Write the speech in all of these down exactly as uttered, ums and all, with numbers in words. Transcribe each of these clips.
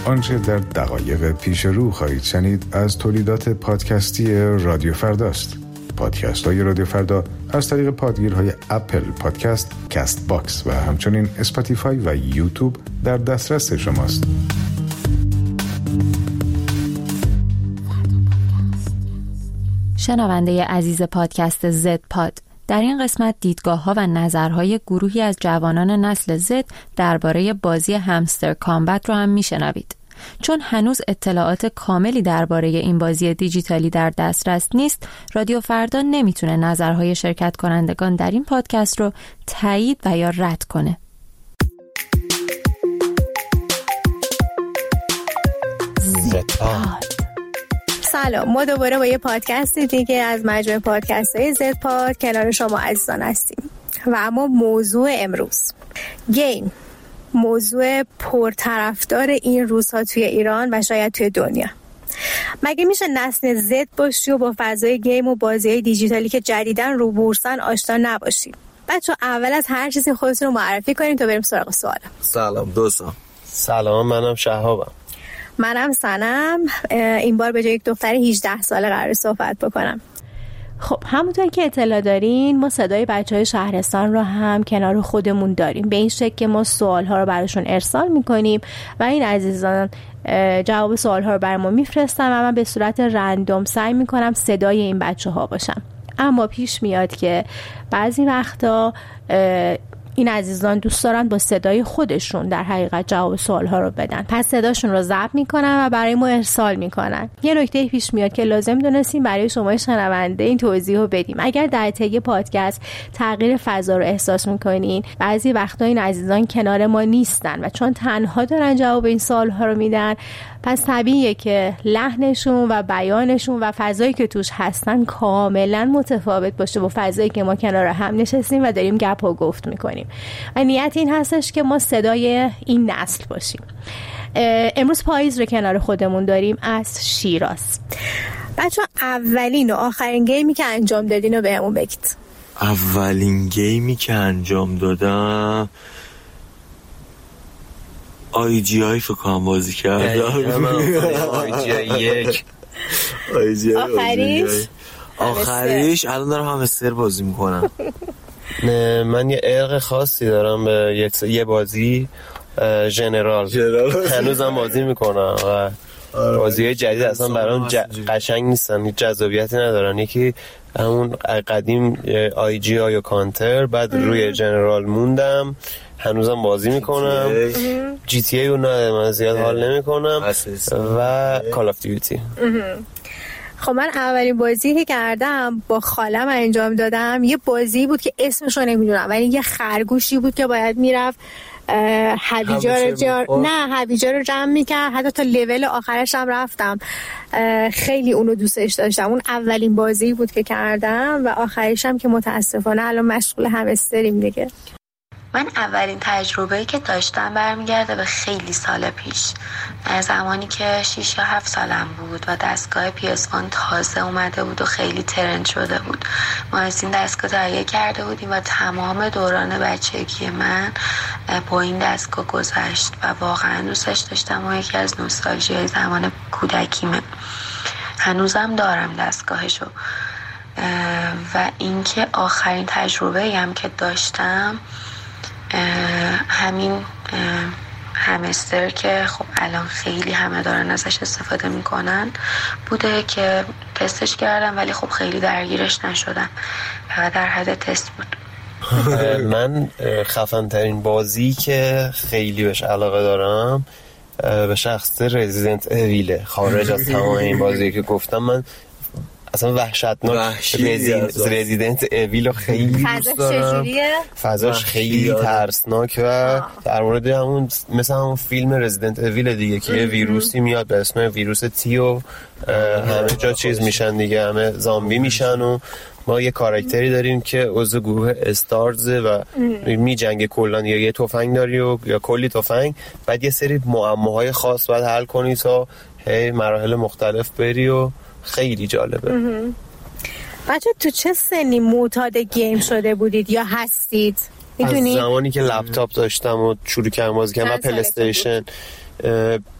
آنچه در دقایق پیش رو خواهید شنید از تولیدات پادکستی رادیو فرداست. پادکست های رادیو فردا از طریق پادگیرهای اپل پادکست، کست باکس و همچنین اسپاتیفای و یوتیوب در دسترس شماست. شنونده عزیز پادکست زد پاد، در این قسمت دیدگاه‌ها و نظرهای گروهی از جوانان نسل زد درباره بازی همستر کامبت رو هم میشنوید. چون هنوز اطلاعات کاملی درباره این بازی دیجیتالی در دسترس نیست، رادیو فردا نمیتونه نظرهای شرکت کنندگان در این پادکست رو تایید و یا رد کنه. زد پاد. سلام، ما دوباره با یه پادکست دیگه از مجموعه پادکست‌های زد پاد کنار شما عزیزان هستیم و اما موضوع امروز گیم، موضوع پرطرفدار این روزها توی ایران و شاید توی دنیا. مگه میشه نسل زد باشی و با فضای گیم و بازی‌های دیجیتالی که جدیداً رو بورسن آشنا نباشی؟ بچه اول از هر چیزی خودتون رو معرفی کنیم تا بریم سراغ سوال. سلام دوستان. سلام، منم شهابم. منم سنم. این بار به جای یک دختر هجده ساله قرار صحبت بکنم. خب همونطور که اطلاع دارین ما صدای بچهای شهرستان رو هم کنار خودمون داریم، به این شکل که ما سوال‌ها رو براشون ارسال میکنیم و این عزیزان جواب سوال‌ها رو بر ما میفرستن و من به صورت رندوم سعی میکنم صدای این بچه‌ها باشم. اما پیش میاد که بعضی وقتا این عزیزان دوست دارن با صدای خودشون در حقیقت جواب سوال‌ها رو بدن، پس صداشون رو ضبط میکنن و برای ما ارسال میکنن. یه نکته پیش میاد که لازم دونستیم برای شما شنونده این توضیح رو بدیم. اگر در طی پادکست تغییر فضا رو احساس میکنین، بعضی وقتا این عزیزان کنار ما نیستن و چون تنها دارن جواب این سوال‌ها رو میدن، پس طبیعیه که لحنشون و بیانشون و فضایی که توش هستن کاملا متفاوت باشه با فضایی که ما کنار هم نشستیم و داریم گپ و گفت میکنیم. و نیت این هستش که ما صدای این نسل باشیم. امروز پاییز رو کنار خودمون داریم از شیراز. بچه اولین و آخرین گیمی که انجام دادین رو بهمون بگید. اولین گیمی که انجام دادم آی جی آی فکرم بازی کردم. آی جی آی یک. آخریش آخریش الان دارم همستر بازی میکنم. نه من یه عرق خاصی دارم به یه بازی ژنرال، هنوزم بازی میکنم و بازی‌های جدید اصلا برام قشنگ نیستن، هیچ جذابیتی ندارن. یکی همون قدیم آی جی آی و کانتر، بعد روی ژنرال موندم، هنوزم بازی میکنم. جی تی ای رو نه من زیاد حال نمیکنم و کال آف دیوتی. خب من اولین بازی که کردم با خالم انجام دادم یه بازی بود که اسمش رو نمیدونم، ولی یه خرگوشی بود که باید میرفت هویجا رو جار... نه هویجا رو جمع میکرد، حتی تا لول آخرش هم رفتم. خیلی اونو دوستش داشتم. اون اولین بازی بود که کردم و آخرش هم که متاسفانه الان مشغول همستریم دیگه. من اولین تجربه‌ای که داشتم برمیگرده به خیلی سال پیش، زمانی که شش یا هفت سالم بود و دستگاه پی اس وان تازه اومده بود و خیلی ترند شده بود. ما از این دستگاه تهیه کرده بودیم و تمام دوران بچگی من با این دستگاه گذشت و واقعا دوستش داشتم و یکی از نوستالژی‌های زمان کودکیمه. هنوزم دارم دستگاهشو. و اینکه آخرین تجربه‌ای هم که داشتم همین همستر که خب الان خیلی همه دارن ازش استفاده میکنن بوده که تستش کردم، ولی خب خیلی درگیرش نشدم، فقط در حد تست بود. من خفن ترین بازی که خیلی بهش علاقه دارم به شخص رزیدنت اویله. خارج از تمام این بازی که گفتم من اصلا وحشتناک رزیدنت اویل خیلی دوست دارم. فضاش خیلی ترسناک و در مورد همون مثل همون فیلم رزیدنت اویل دیگه که یه ویروسی میاد به اسم ویروس تی و همه جا چیز میشن دیگه، همه زامبی میشن و ما یه کاراکتری داریم که عضو گروه استارز و می جنگه کلان، یا یه تفنگ داری و یا کلی تفنگ، بعد یه سری معماهای خاص باید حل کنی تا هی مراحل مختلف بری و خیلی جالبه. بچه تو چه سنی معتاد گیم شده بودید یا هستید؟ از زمانی که لپتاپ داشتم و شروع کردم بازی کردم و پلی استیشن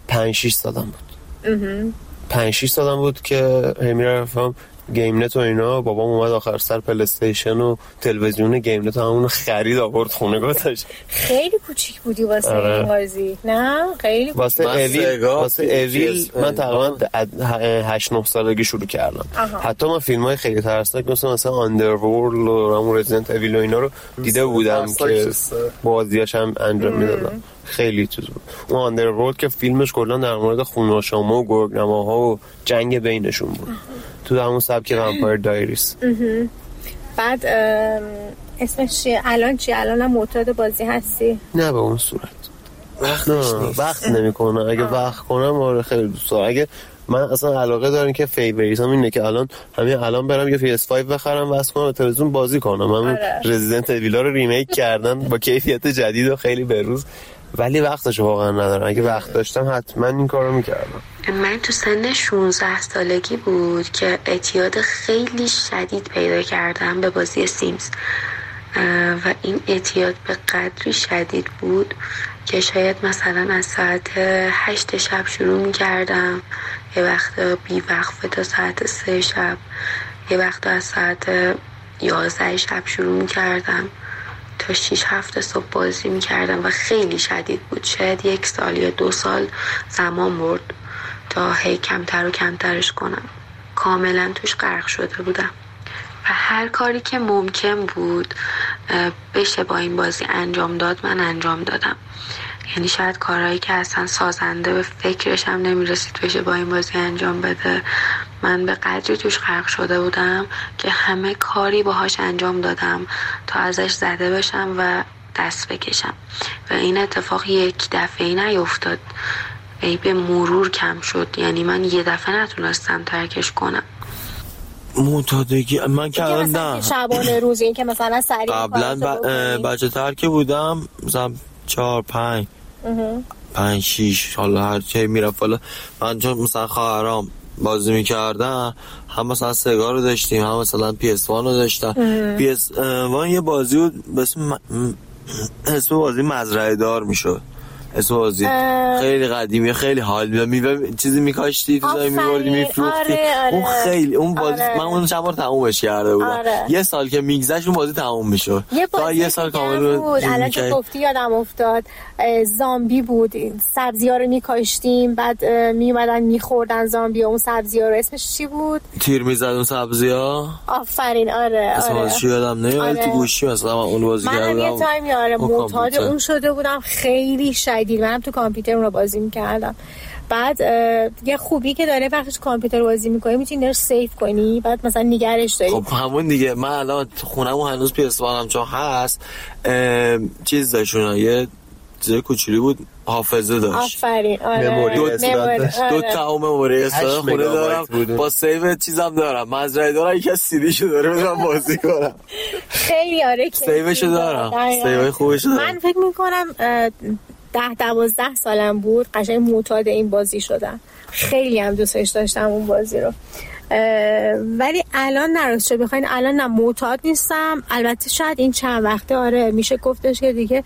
پنج شش سالم بود. پنج شش سالم بود که میرفتم گیم نت و اینا. بابام اومد آخر سر پلی استیشن و تلویزیون گیم نت همون خرید آورد خونه گذاشت. خیلی کوچیک بودی واسه این بازی؟ نه خیلی واسه اویل واسه اویل من تقریبا هشت نه سالگی شروع کردم. حتی من فیلم‌های خیلی ترسناک مثل مثلا آندرورلد و همون رزیدنت اویل و اینا رو دیده بودم که بازیاش هم انجام میدادم. خیلی چیز بود. اون آندرورلد که فیلمش کلا در مورد خوناشامه و گرگنماها و جنگ بینشون بود. تو همون سبک ومپایر دایریز. بعد اسمش چیه؟ الان چی؟ الان هم معتاد بازی هستی؟ نه به اون صورت. وقت نیست. وقت نمی‌کنه. اگه وقت کنم آره خیلی دوست دارم. اگه من اصلا علاقه دارم که فیوریتام اینه که الان همین الان برم یه پی اس پنج بخرم واسه کنم تلویزیون بازی کنم. همین رزیدنت اویلا رو ریمیک کردن با کیفیت جدید و خیلی بروز. ولی وقتش واقعا ندارم. اگه وقت داشتم حتما این کارو میکردم. من تو سن شانزده سالگی بود که اعتیاد خیلی شدید پیدا کردم به بازی سیمز و این اعتیاد به قدری شدید بود که شاید مثلا از ساعت هشت شب شروع میکردم، یه وقت بی وقفه تا ساعت سه شب، یه وقت از ساعت یازده شب شروع میکردم تا شیش هفت صبح بازی میکردم و خیلی شدید بود. شاید یک سال یا دو سال زمان برد تا هی کمتر و کمترش کنم. کاملا توش غرق شده بودم و هر کاری که ممکن بود بشه با این بازی انجام داد من انجام دادم. یعنی شاید کارهایی که اصلا سازنده به فکرش هم نمیرسید بشه با این بازی انجام بده، من به قدری توش غرق شده بودم که همه کاری باهاش انجام دادم تا ازش زده بشم و دست بکشم و این اتفاق یک دفعه نیفتاد، ای به مرور کم شد. یعنی من یه دفعه نتونستم ترکش کنم. معتادگی من که نه شبانه روز این که مثلا سریع قبلا ب... بچه تر که بودم مثلا چهار پنج پنج شیش حالا هر چه میرفت. حالا من چون مثلا خواهرام بازی میکردن هم مثلا سگا رو داشتیم هم مثلا پی اس وان رو داشتن. پی اس وان یه بازی بود به اسم اسم بازی مزرعه دار میشد. اسم بازی خیلی قدیمی خیلی حال میداد. میوه چیزی میکاشتی چیزایی میبردی میفروختی. آره، آره. اون خیلی اون بازی آره. من اون چند بار تمومش کرده بودم. آره. یه سال که میگذشت اون بازی تموم میشد. تا یه سال کامل بود. الان که گفتی یادم افتاد زامبی بود. سبزی‌ها رو میکاشتیم بعد میومدن میخوردن زامبی‌ها اون سبزی‌ها رو. اسمش چی بود؟ تیر میزد اون سبزی‌ها. آفرین آره آره. اسمش چی یادم نمیاد. آره. تو گوشی مثلا اون بازی کردم. من یه تایمی آره معتاد اون شده بودم خیلی شدید. منم تو کامپیوتر اون رو بازی میکردم. بعد یه خوبی که داره وقتی تو کامپیوتر بازی میکنی میتونی درش سیو کنی بعد مثلا نگرش داری. خب همون دیگه. من الان خونمون هنوز پی اس وان هم چون هست چیز داشتونه یه چیز کوچولی بود حافظه داشت. آفرین آره. مموری دو, آره. دو تا مموری استفاده خونه دارم با سیو چیزم دارم. مزرعه دارم یکی از سیدیشو داره بدم بازی کنم. خیلی آره سیوشو دارم. سیو خوبشو دارم. من فکر میکنم ده دوازده سالم بود قشنگ معتاد این بازی شدم. خیلی هم دوستش داشتم اون بازی رو. ولی الان نراست شد بخواین الان نه معتاد نیستم. البته شاید این چند وقته آره میشه گفتش که دیگه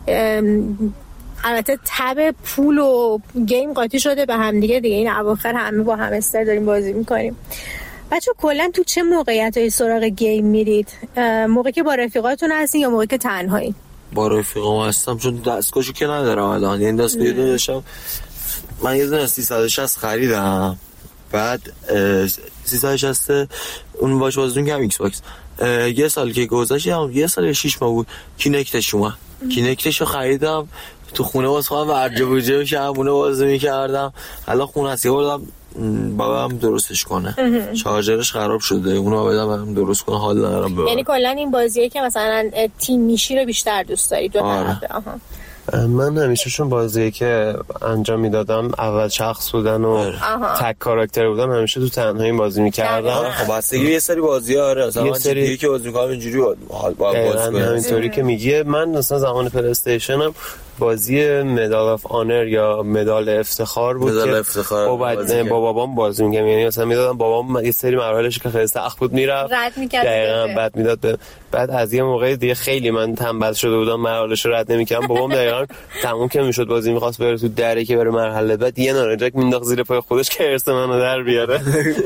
البته تب پول و گیم قاطی شده به هم دیگه دیگه. این اواخر همه با همستر داریم بازی میکنیم. بچه کلا تو چه موقعیتایی سراغ گیم میرید؟ موقعی که با رفیقاتون هستین یا موقعی که تنهایی؟ با رفیقام هستم چون دستگاهشو که ندارم الان. این دستگاهی داشتم من یه دونه سیصد و شصت خریدم بعد سیصد و شصت اون باش بازدون که هم ایکس باکس یه سال که گذشت یه سال یا شیش ماه بود کینکتش اومد. کینکتشو خریدم تو خونه واسه خودم ورجه بوجه میشه همونه بازی میکردم. الان خونه هستی بردم بابام درستش کنه. شارژرش خراب شده اونو بدم درست کنه حال ندارم ببرم. یعنی کلا این بازیه که مثلا تیم میشی رو بیشتر دوست داری دو طرفه؟ آها. من همیشه چون بازیه که انجام میدادم اول شخص بودن و تک کاراکتر بودن همیشه تو تنهایی بازی میکردم. خب بستگی یه سری بازی آره مثلا یه سری که بازی میکنم اینجوری حال با بازی همینطوری که میگه. من مثلا زمان پلی استیشنم بازی مدال آف آنر یا مدال افتخار بود مدال که افتخار با, با, با بابام بازی می‌کردم. یعنی مثلا میدادم بابام یه سری مراحلش که خیلی سخت بود میرفت رد می‌کرد، دقیقاً بعد میداد به بعد از یه موقع دیگه خیلی من تنبل شده بودم مراحلش رو رد نمی‌کردم. بابام دقیقاً تموم که میشد بازی می‌خواست بره تو دره که بره مرحله بعد یه نارنجک مینداخت زیر پای خودش که ارث منو در بیاره.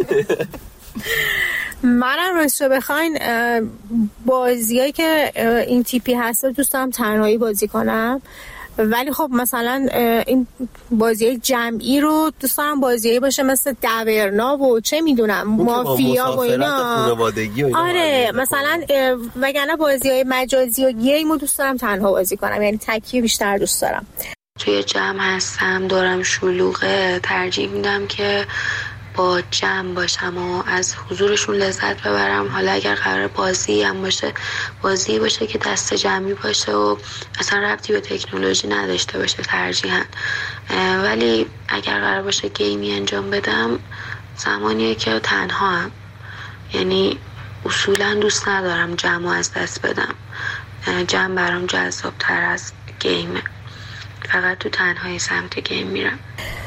منم راستش بخواین بازیایی که این تیپی هست دوست دارم تنهایی بازی کنم، ولی خب مثلا این بازی جمعی رو دوست دارم بازیایی باشه مثل دورنا و چه میدونم مافیا و اینا. آره مثلا وگرنه بازیای مجازی و گیم رو دوست دارم تنها بازی کنم، یعنی تکیه بیشتر دوست دارم. توی جمع هستم دورم شلوغه، ترجیح میدم که با جمع باشم و از حضورشون لذت ببرم. حالا اگر قرار بازی هم باشه بازی باشه که دست جمعی باشه و اصلا ربطی به تکنولوژی نداشته باشه ترجیحاً، ولی اگر قرار باشه گیمی انجام بدم زمانیه که تنها هم، یعنی اصولا دوست ندارم جمع از دست بدم. جمع برام جذاب تر از گیمه، فقط تو تنهایی سمت گیم میرم.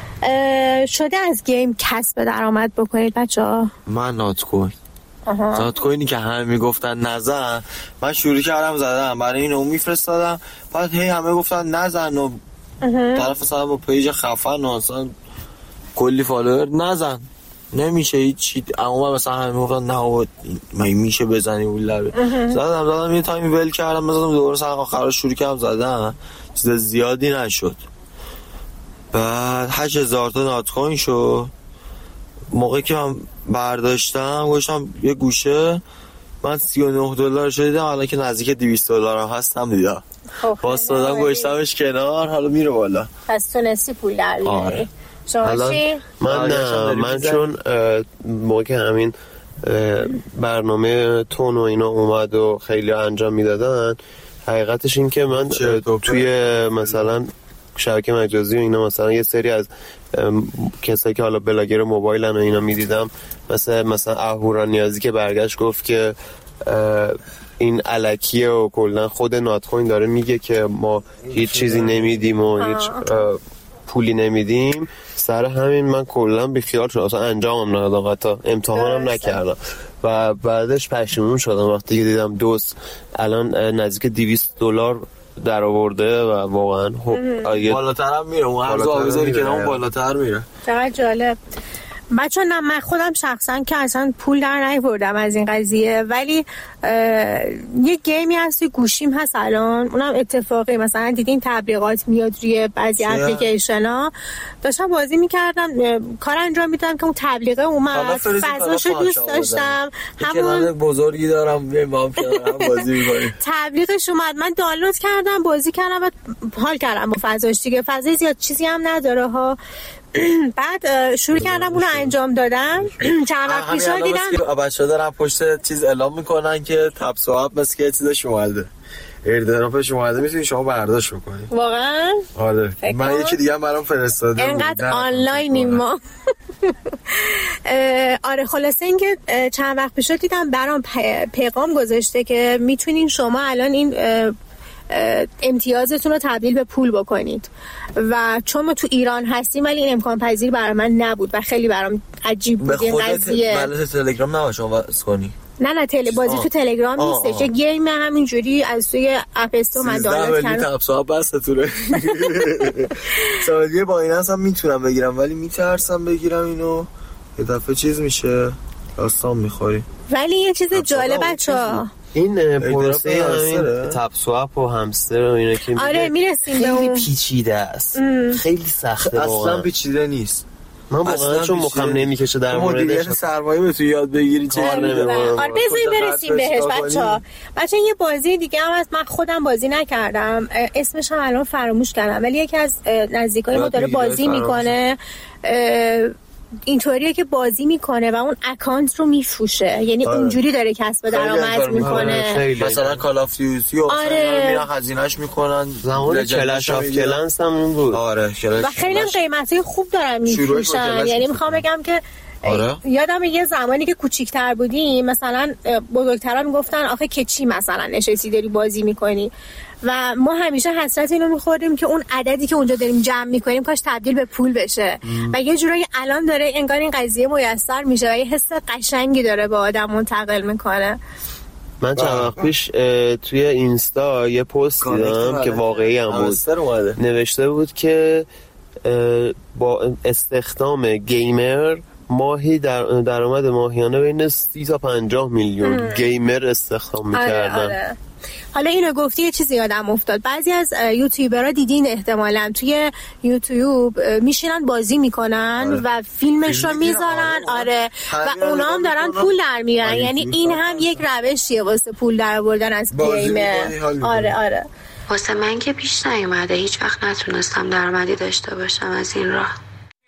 شده از گیم کسب درآمد بکنید بچه‌ها؟ من نات کوین نات کوینی که همه میگفتن نزن، من شروع کردم زدم، برای اینو میفرستادم، بعد هی همه گفتن نزن و طرف اصلا با پیج خفن و اصلا کلی فالوور نزن نمیشه هیچ چی. اما مثلا همه میگفتن نه من میشه بزنی اون لبه. زدم زدم یه تایمی ول کردم مثلا دوباره سر آخر شروع کردم زدم، چیز زیادی نشد. بعد هشت هزار تا نات کوین شد. موقعی که من برداشتم گوشتم یه گوشه من سی و نه دلار شدیدم، حالا که نزدیک دویست دلار هم هستم دیدم باز دادم گوشتمش کنار، حالا میره بالا. پس تونستی پول در بیاری. شما چی؟ من نه من چون موقع که همین برنامه تون و اینا اومد و خیلی انجام میدادن، حقیقتش این که من توی مثلا شبکه مجازی و اینا مثلا یه سری از کسایی که حالا بلاگر موبایلن و اینا میدیدم، مثلا مثلا اهورا نیازی که برگشت گفت که این الکیه و کلا خود نات کوین داره میگه که ما هیچ چیزی نمیدیم و هیچ پولی نمیدیم. سر همین من کلا بیخیال شدم، اصلا انجامم ندادم، حتی امتحانم نکردم و بعدش پشیمون شدم وقتی که دیدم دوست الان نزدیک دویست دلار در آورده و واقعا بالاتر هم میره، اون هر آویزاری که اون بالاتر میره. چقدر جالب. بچه نه من خودم شخصا که اصلا پول در نیاوردم از این قضیه، ولی یه گیمی هست توی گوشیم هست الان، اونم اتفاقی مثلا دیدین تبلیغات میاد روی بعضی اپلیکیشن ها، داشتم بازی میکردم کار انجام میدادم که اون تبلیغه اومد، فضاشو دوست داشتم، همون بزرگی دارم بیایم با هم بازی میکنیم. تبلیغش اومد من دانلود کردم بازی کردم و حال کردم با فضاش، دیگه فضای زیاد چیزی هم نداره ها. بعد شروع کردم اونو انجام دادم. چند وقت پیش دیدم بچه‌ها دارن پشت چیز اعلام میکنن که تپ سواب مثل که چیزش اومده، ایردراپش اومده، میتونی شما برداشت بکنی. واقعا؟ آره من یکی دیگه هم برام فرستاده اینقدر آنلاینیم ما. آره خلاصه اینکه چند وقت پیش دیدم برام پیغام گذاشته که میتونین شما الان این امتیازتون رو تبدیل به پول بکنید و چون ما تو ایران هستیم ولی این امکان پذیر برای من نبود و خیلی برام عجیب بود این قضیه. بله تلگرام نباشه واسه کنی. نه نه تل بازی تو تلگرام نیست، چه گیم همینجوری از توی اپ استور من دانلود کردم. تبصا بس توره. سوالیه با این اصلا میتونم بگیرم ولی میترسم بگیرم اینو یه دفعه چیز میشه داستان میخوری. ولی یه چیز جالب بچه‌ها این پروسه همین تپ سواب و همستر و اینا که آره میرسیم به اون پیچیده است، خیلی سخته، اصلا پیچیده نیست. من واقعا چون مخم نمیکشه در موردش سرمایه به تو یاد بگیری چه کار نمی‌کنه. آره بذارید برسیم بهش بچه‌ها. بچه‌ها یه بازی دیگه هم هست من خودم بازی نکردم، اسمش هم الان فراموش کردم، ولی یکی از نزدیکای ما داره بازی میکنه، اینطوریه که بازی میکنه و اون اکانت رو میفروشه، یعنی اونجوری داره کسب درآمد میکنه. مثلا کال آف دیوتی و آره. میرن هزینه‌اش میکنن. زمان کلش آف کلنس هم اون بود. آره و خیلی هم قیمتای خوب دارن میفروشن، یعنی میخوام بگم که آره. یادم یه زمانی که کوچیک‌تر بودیم مثلا بزرگترا میگفتن آخه که چی مثلا نشستی داری بازی میکنی و ما همیشه حسرت اینو میخوردیم که اون عددی که اونجا داریم جمع میکنیم کاش تبدیل به پول بشه ام. و یه جورایی الان داره انگار این قضیه میسر میشه و یه حس قشنگی داره به آدم منتقل میکنه. من چند وقت پیش توی اینستا یه پست دیدم که واقعی هم بود، نوشته بود که با استخدام گیمر ماهی در درآمد ماهیانه بین سی تا پنجاه میلیون ام. گیمر استخدام میکردن. آره آره. حالا اینو گفتی یه چیزی یادم افتاد، بعضی از یوتیوبرها دیدین احتمالاً توی یوتیوب میشینن بازی میکنن آره. و فیلمش رو میذارن آره و اونا هم دارن پول در میارن، یعنی این هم یک روشیه واسه پول در آوردن از گیم. آره آره. واسه من که پیش نیومده، هیچ وقت نتونستم درآمدی داشته باشم از این راه.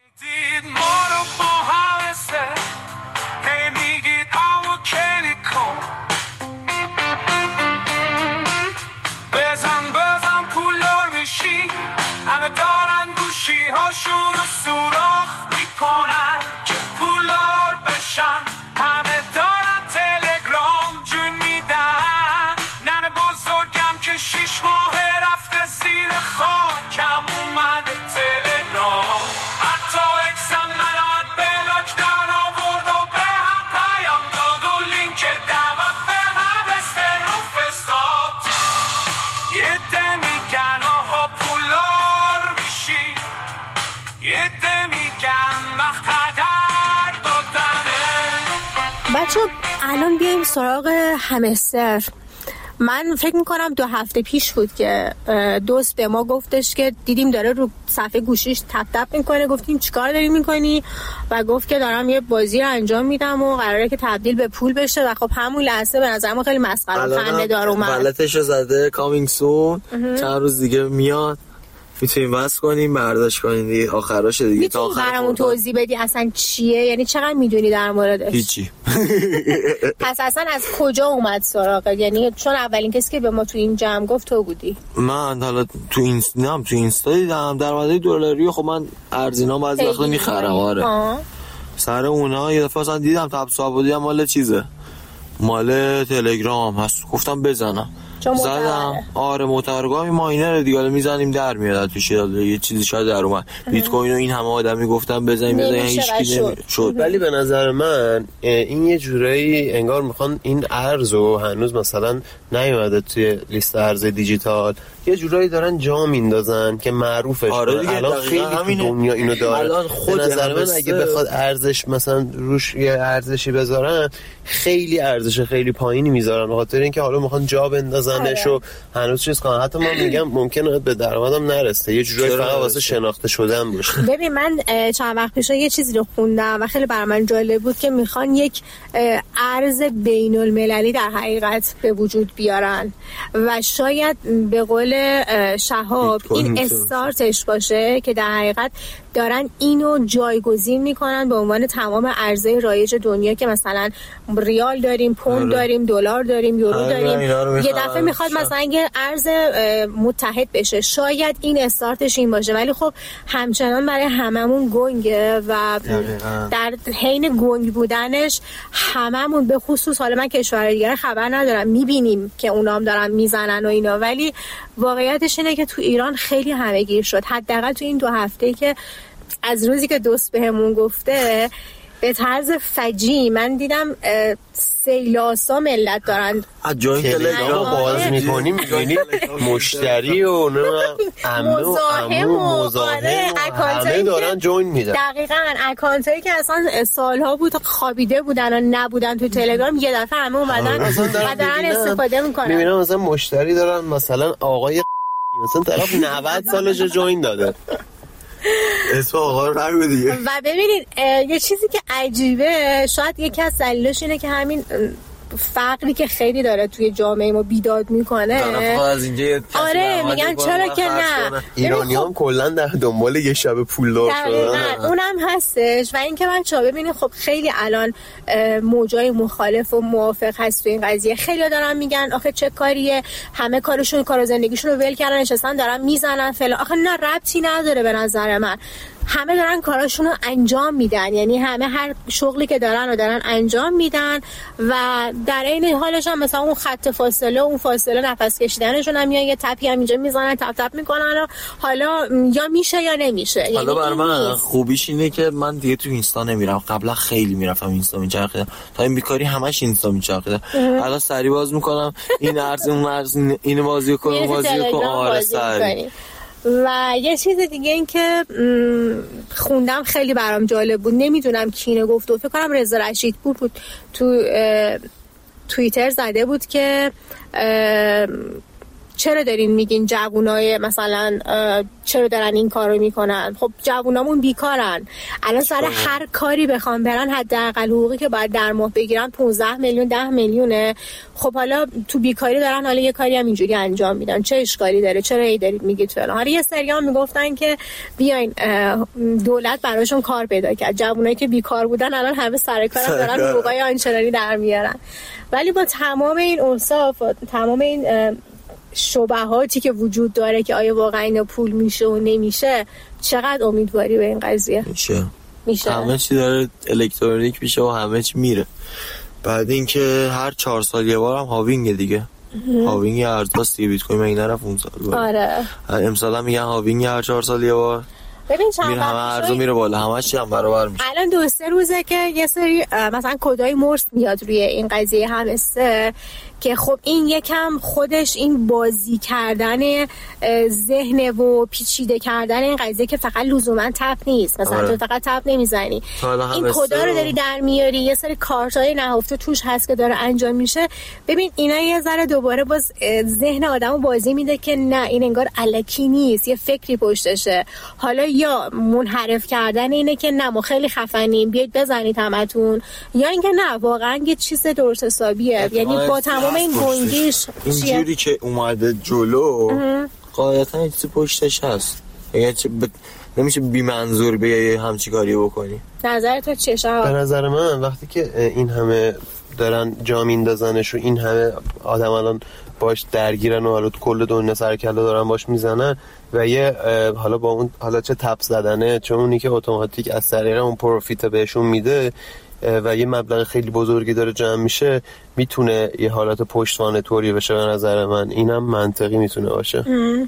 همه دارن گوشی هاشون رو سوراخ میکنن که پولدار بشن، همه دارن تلگرام جون میدن. نن بزرگم که شیش ماه رفته زیر خاکم اومده تلگرام، حتی اکسم منات بلاک در آورد و به هم پیام داد و لینک دعوت به هم استر رو فستاد. یه دمیگن آها پولدار میشی، یه دمیگن وقت هدر دادنه. بچه الان بیاییم سراغ همستر. من فکر میکنم دو هفته پیش بود که دوست به ما گفتش که دیدیم داره رو صفحه گوشیش تپ تپ میکنه، گفتیم چیکار داری میکنی و گفت که دارم یه بازی رو انجام میدم و قراره که تبدیل به پول بشه و خب همون لحظه به نظر ما خیلی مسخره و خنده‌دار اومد. غلطشو زده کامینگ سون چند روز دیگه میاد، میتونیم واسه کنیم برداشت کنیم دیگه، آخرش دیگه تا آخر برامون توضیح بدی اصلا چیه، یعنی چقدر میدونی در موردش؟ هیچی. پس اصلا از کجا اومد سراغت؟ یعنی چون اولین کسی که به ما تو این جمع گفت تو بودی. من حالا تو اینستام تو اینستا دیدم درآمد دلاری، خب من ارزینا بعضی وقتا میخرم آره آه. سر اونا یه دفعه اصلا دیدم تبصا بودی مال چیزه، مال تلگرام هست، گفتم بزنم زدم آره معتبرگاه ماینر دیگه میزنیم در میاد توش یه چیزی شاید در اومد. بیت کوین و این همه آدمی گفتم بزنیم بزنیم هیچ کی نمیشد. ولی به نظر من این یه جورایی انگار میخوان این ارزو هنوز مثلا نیومده توی لیست ارز دیجیتال، یه جورایی دارن جا میندازن که معروفش آره دیگه. الان خیلی تو دنیا اینو داره. به نظر من اگه بخواد ارزش مثلا روش یه ارزشی بذارن خیلی ارزش خیلی پایینی میذارن، به خاطر اینکه حالا میخوان جا بندازنش و هنوز چیز کنن. حتی من میگم ممکنه به درآمدم نرسه، یه جورایی فقط واسه شناخته شدن باشه. ببین من چند وقت پیش یه چیزی رو خوندم و خیلی برای من جالب بود که میخوان یک ارز بین المللی در حقیقت به وجود بیارن و شاید به قول شهاب این استارتش باشه که در حقیقت دارن اینو جایگزین میکنن به عنوان تمام ارزهای رایج دنیا که مثلا ریال داریم، پوند داریم، دلار داریم، یورو داریم. یه دفعه میخواد مثلا یه ارز متحد بشه، شاید این استارتش این باشه. ولی خب همچنان برای هممون گنگه و در حین گنگ بودنش هممون به خصوص حالا من کشورهای دیگه خبر ندارم میبینیم که اونا هم دارن میزنن و اینا، ولی واقعیتش اینه که تو ایران خیلی همه‌گیر شد. حداقل تو این دو هفته‌ای که از روزی که دوست بهمون گفته به طرز فجی من دیدم سیلاسا ملت دارن از جای تلگرام باز میکنی میبینی مشتری و عمو عمو مزاحم همه دارن جوین میدن. دقیقاً اکانتایی که اصلا سالها بود خوابیده بودن و نبودن تو تلگرام یه دفعه همه اومدن و دارن استفاده میکنن. میبینم مثلا مشتری دارن مثلا آقای مثلا طرف نود سالشه جوین داده. اسم آقا رو نگو دیگه. و ببینید یه چیزی که عجیبه، شاید یکی از دلایلش اینه که همین فقری که خیلی داره توی جامعه ما بیداد میکنه. آره میگن چرا که نه، ایرانیان کلا در دنبال یه شب پولدار شدن. اونم هستش. و اینکه بچه‌ها ببینید خب خیلی الان موجای مخالف و موافق هست تو این قضیه. خیلی دارن میگن آخه چه کاریه، همه کارشون کار زندگیشون رو ول کردن نشستن دارن میزنن فلان. آخه نه ربطی نداره به نظر من. همه دارن کاراشون رو انجام میدن، یعنی همه هر شغلی که دارن رو دارن انجام میدن و در این حالش هم مثلا اون خط فاصله اون فاصله نفس کشیدنشون هم میان یه تپی هم اینجا میزنن تپ تپ میکنن و حالا یا میشه یا نمیشه. حالا یعنی بر من خوبیش اینه که من دیگه تو اینستا نمیرم، قبلا خیلی میرفتم اینستا میچرخیدم، تا این بیکاری همش اینستا میچرخیدم، الان سری باز میکنم این ارز اون ارز اینو بازی کنم بازی کنم آره سری. و یه چیز دیگه این که خوندم خیلی برام جالب بود، نمیدونم کی اینو گفت، فکر کنم رضا رشیدپور بود، تو توییتر زده بود که چرا دارین میگین جوونای مثلا چرا دارن این کارو میکنن؟ خب جوونامون بیکارن الان، سر هر کاری بخوام برن حداقل حقوقی که باید در ماه بگیرن پانزده میلیون ده میلیونه. خب حالا تو بیکاری دارن حالا یه کاری هم اینجوری انجام میدن، چه اشکالی داره؟ چرا ای دارید میگید فلان؟ حالا یه سری هم میگفتن که بیاین دولت براشون کار پیدا کرد، جوونایی که بیکار بودن الان همه سر کارن دارن حقوقای آنچنانی در میارن. ولی با تمام این اوصاف تمام این شبهاتی که وجود داره که آیا واقعا اینا پول میشه و نمیشه، چقدر امیدواری به این قضیه؟ میشه میشه همه چی داره الکترونیک میشه و همه چی میره. بعد اینکه هر چهار سال یه بار هم هاوینگ دیگه هاوینگ ارزاست دیگه، بیت کوین مگه نرفت اون سال؟ آره امسال هم میگن هاوینگ هر چهار سال یه بار. ببین چند میره همه ارزو میره بالا، همه چی هم برابر میشه. الان دو سه روزه که یه سری مثلا کدای مرس میاد روی این قضیه همستر که خب این یکم خودش این بازی کردن ذهن و پیچیده کردن این قضیه که فقط لزوما تپ نیست، مثلا تو فقط تپ نمیزنی، این کدا رو داری در میاری، یه سری کارتای نهفته توش هست که داره انجام میشه. ببین اینا یه ذره دوباره باز ذهن آدمو بازی میده که نه این انگار الکی نیست، یه فکری پشتشه. حالا یا منحرف کردن اینه که نه ما خیلی خفنیم بیاید بزنید همتون، یا اینکه نه واقعا یه چیز درست حسابیه. یعنی با تمام این گنگیش اینجوری که اومده جلو قاعدتا یه چیزی پشتش هست، یعنی ب... نمیشه بی منظور به همچی کاری بکنی. نظر تو چیه شما؟ به نظر من وقتی که این همه دارن جا میندازنش و این همه آدم الان باش درگیرن و حالا کل دنیا سر کله دارن باش میزنن و یه حالا با اون حالا چه تپ زدنه چون اونی که اتوماتیک از طریق اون پروفیت بهشون میده و یه مبلغ خیلی بزرگی داره جمع میشه، میتونه یه حالت پشتوانه طوری بشه. به نظر من اینم منطقی میتونه باشه.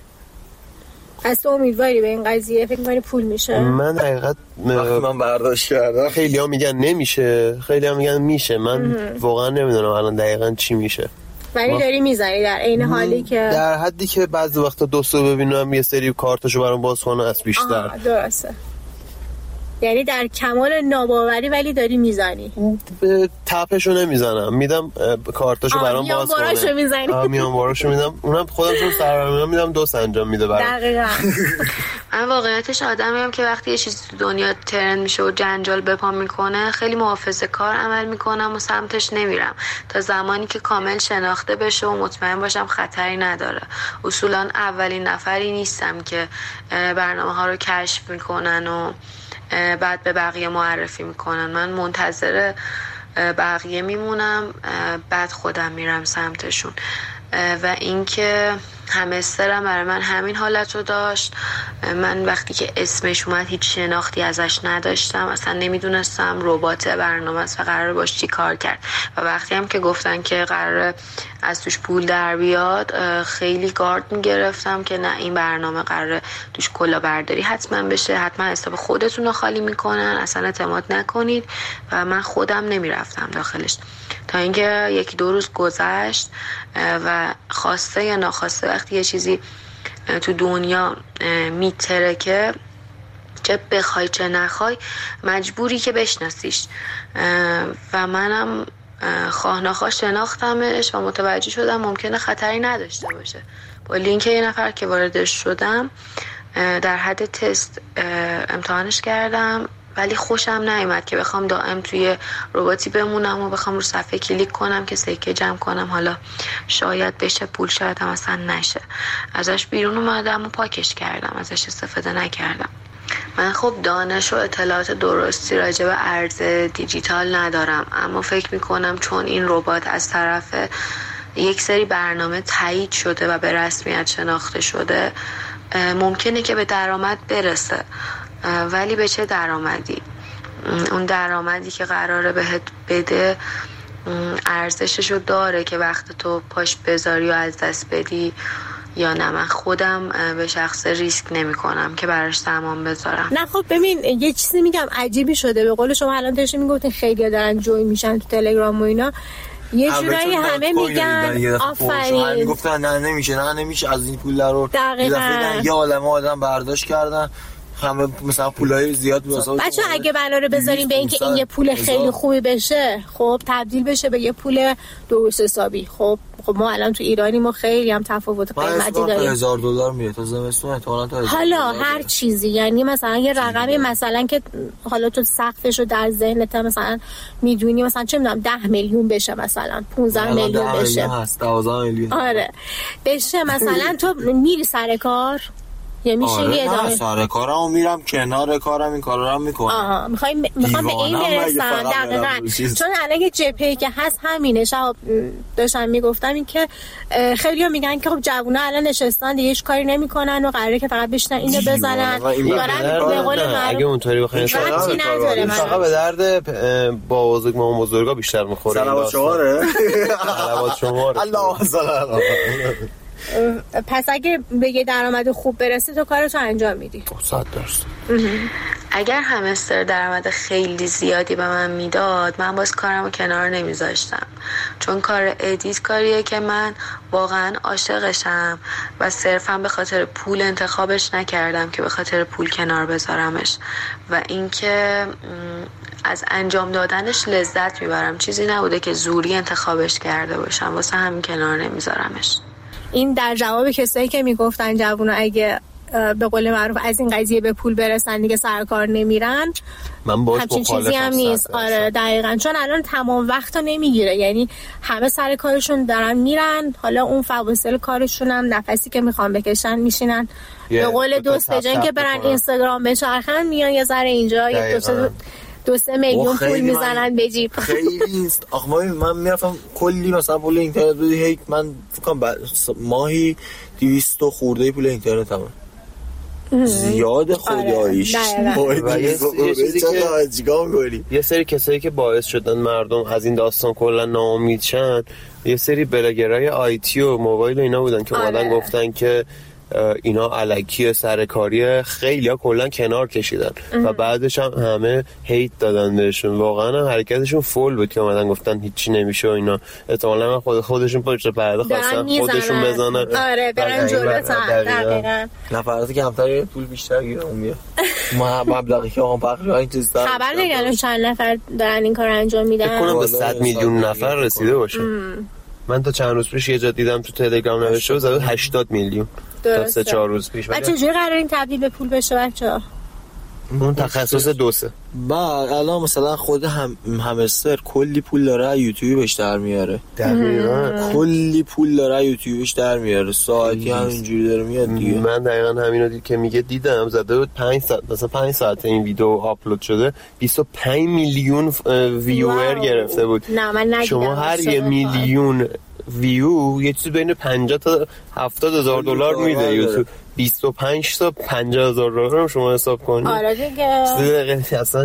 از تو امیدواری به این قضیه؟ فکر می‌کنی پول میشه؟ من حقیقت من برداشت کردم خیلی ها میگن نمیشه، خیلی ها میگن میشه، من واقعا نمیدونم الان دقیقا چی میشه. ولی داری میزنی در این حالی که در حدی که بعضی وقتا دوستو ببینم یه سری کارتشو برام باز کنه از بیشتر. درسته، یعنی در کمال ناباوری ولی داری میزنی. تپشو نمیزنم، میدم کارتشو برام باز کنه. میانباراشو میزنی. میانباراشو میدم، اونم خودم چون سرورم میدم دوست انجام میده برام. دقیقاً. من واقعیتش آدمیم که وقتی یه چیزی تو دنیا ترند میشه و جنجال بپا میکنه خیلی محافظه کار عمل میکنم و سمتش نمیرم تا زمانی که کامل شناخته بشه و مطمئن باشم خطری نداره. اصولا اولین نفری نیستم که برنامه ها رو کشف میکنن و بعد به بقیه معرفی میکنن. من منتظر بقیه میمونم بعد خودم میرم سمتشون. و اینکه همسترم برای من همین حالت رو داشت. من وقتی که اسمش اومد هیچ شناختی ازش نداشتم، اصلا نمیدونستم ربات برنامه است و قرار باش چی کار کرد. و وقتی هم که گفتن که قرار از توش پول در بیاد خیلی گارد میگرفتم که نه این برنامه قرار توش کلاهبرداری حتما بشه، حتما حساب خودتون رو خالی میکنن، اصلا اعتماد نکنید. و من خودم نمیرفتم داخلش تا اینکه یکی دو روز گذشت و خواسته یا ناخواسته وقتی یه چیزی تو دنیا میترکه چه بخوای چه نخوای مجبوری که بشناسیش. و منم خواه نخواه شناختمش و متوجه شدم ممکنه خطری نداشته باشه. با لینک یه نفر که واردش شدم در حد تست امتحانش کردم، ولی خوشم نیومد که بخوام دائم توی رباتی بمونم و بخوام رو صفحه کلیک کنم که سکه جمع کنم، حالا شاید بشه پول شاید هم اصلا نشه. ازش بیرون اومدم و پاکش کردم، ازش استفاده نکردم. من خب دانش و اطلاعات درستی راجع به ارز دیجیتال ندارم، اما فکر میکنم چون این ربات از طرف یک سری برنامه تایید شده و به رسمیت شناخته شده ممکنه که به درآمد برسه. ولی به چه درآمدی؟ اون درآمدی که قراره بهت بده ارزششو داره که وقت تو پاش بذاری و از دست بدی یا نه؟ من خودم به شخص ریسک نمی کنم که براش سامان بذارم. نه خب ببین یه چیزی میگم عجیبی شده. به قول شما الان داشتین میگفتین خیلی دارن جوین میشن تو تلگرام و اینا، یه جورایی همه میگن آفرین، میگفتن نه نمیشه نه نمیشه از این پول رو دقیقاً یه عالمه آدم برداشت کردن، همه مثلا پولای زیاد واسه بچه اگه بنا رو بذاریم به اینکه این یه پول خیلی خوبی بشه، خب تبدیل بشه به یه پول درست حسابی. خب خب ما الان تو ایرانی ما خیلی هم تفاوت قیمتی داریم. هزار دلار میاد تا زمستون احتمالاً تا حالا هر چیزی، یعنی مثلا یه رقمی مثلا که حالا تو سقفش رو در ذهنت مثلا میدونی مثلا چه میدونم ده میلیون بشه، مثلا پانزده میلیون بشه، هست دوازده میلیون آره بشه مثلا تو میری سر کار یا میشه آره یه ادامه سر کارمو میرم کنار کارم این کارا رو میکنم. آها میخوام میخوام به این برسم دقیقاً، چون الان یه جپی که هست همینه. شب داشتم میگفتم این که خیلی‌ها میگن که خب جوونا الان نشستن دیگه هیچ کاری نمیکنن و قراره که فقط بشینن اینو بزنن دارن به قول معروف. اگه اونطوری بخواین فقط به درد با بزرگ ما بزرگا بیشتر میخوره. سلامت شماره سلامت شماره الله سلام. پس اگه به یه درآمد خوب برسی تو کارتو انجام میدی. صد درصد. اگر همستر درآمد خیلی زیادی به من میداد من باز کارمو کنار نمیذاشتم، چون کار ادیت کاریه که من واقعا عاشقشم و صرفا به خاطر پول انتخابش نکردم که به خاطر پول کنار بذارمش و اینکه از انجام دادنش لذت میبرم. چیزی نبوده که زوری انتخابش کرده باشم، واسه همین کنار نمیذارمش. این در جواب کسایی که میگفتن جوونا اگه به قول معروف از این قضیه به پول برسن دیگه سر کار نمیرن، من باش همچین چیزی هم نیست. آره دقیقاً، چون الان تمام وقت رو نمیگیره، یعنی همه سر کارشون دارن میرن، حالا اون فواصل کارشون هم نفسی که میخوان بکشن میشینن به قول دوست جن که برن اینستاگرام بچرخن میان یه ذره اینجا یه دو دو سه میلیون پول میزنن به جیب. خیلی است. آخه من میرفتم کلی مثلا پول اینترنت بدی، هی من فکر کنم ماهی دویست خورده پول اینترنت هم زیاد خداییش. و یه چیزی که چیکار می‌کنی؟ یه سری کسایی که باعث شدن مردم از این داستان کلا ناامید شن، یه سری بلاگرای آیتی و موبایل و اینا بودن که اومدن گفتن که اینا الکی سرکاری، خیلی ها کلا کنار کشیدن و بعدش هم همه هیت دادن بهشون. واقعا حرکتشون فول بود که اومدن گفتن هیچی نمیشه و اینا. احتمالاً خود خودشون پشت پرده خواستن خودشون بزنن. آره برن جلو. دقیقاً نفراتی که همتر پول بیشتر گیرن میاد ما مبلغی که اون بخش این چیز دارن. خبر نگران چند نفر دارن این کارو انجام میدن؟ فکر کنم به صد میلیون نفر رسیده باشه. من تا چند روز پیش یه جا دیدم تو تلگرام نوشته بود هشتاد میلیون تا سه چهار روز پیش. بچه چجوری قراره این تبدیل به پول بشه بچه‌ها؟ اون تخصص دوسه. بعد الان مثلا خود هم همستر کلی پول داره یوتیوبش در میاره. دقیقاً کلی پول داره یوتیوبش در میاره، ساعتی همینجوری داره میاد دیگه. من دقیقاً همینو دید که میگه دیدم زده بود پنج ساعت مثلا پنج ساعت این ویدیو آپلود شده بیست و پنج میلیون ویور گرفته بود. نه من ندیدم. شما هر یه میلیون ویو یه چیزی بین پنجاه تا هفتاد هزار دلار میده یوتیوب. بیست و پنج تا پنجاه هزار دلار رو شما حساب کنید. آره دیگه. اصلا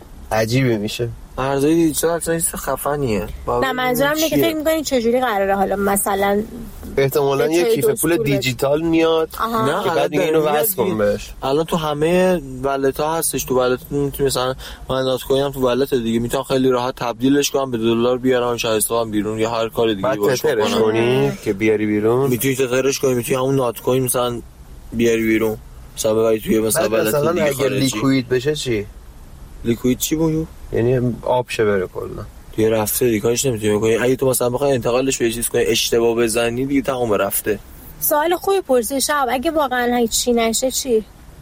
عجیبه میشه. ارزهای دیجیتال اصلا چیز خفنیه. نه منظورم اینه که فکر می‌کنی چجوری قراره حالا مثلا احتمالاً یه کیف پول دیجیتال میاد که بعد دیگه اینو وصل کن بهش. الان تو همه والت‌ها هستش، تو والت میتونی مثلا من دات کوین هم تو والت دیگه میتونم خیلی راحت تبدیلش کنم به دلار بیارم شایسته‌ام بیرون یا هر کار دیگه باشه کنی که بیاری بیرون. میتونی تغییرش کنی، میتونی همون دات کوین مثلا بیاری بیرون مثلا ببری توی مثلا والت دیگه. مثلا اگه لیکوید بشه چی؟ لیکوید چی بود؟ یعنی آب شه بره کلا دیگه رفته دیگه کارش نمیتونی بکنی. اگه تو مثلا بخوای انتقالش به چیز کنی اشتباه بزنی دیگه تمام رفته. سوال خوبی پرسیدی شب، اگه واقعا هیچی نشه چی؟